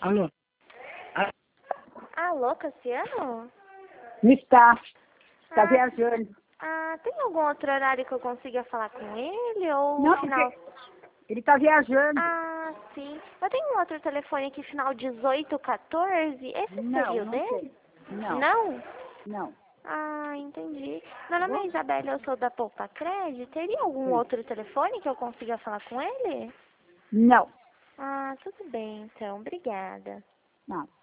Alô? Ah, Alô, Cassiano? não está. Está Ah, viajando. tem algum outro horário que eu consiga falar com ele? Ou Não, final... porque ele está viajando. Ah, sim. Eu tenho um outro telefone aqui, final 1814. Esse Não, seria o não dele? sei. Não, Não? não. Ah, entendi. Meu Tá nome bom? é Isabela, eu sou da Poupa Crédito. Teria algum Sim. outro telefone que eu consiga falar com ele? Não, Ah, tudo bem, então. Obrigada. não.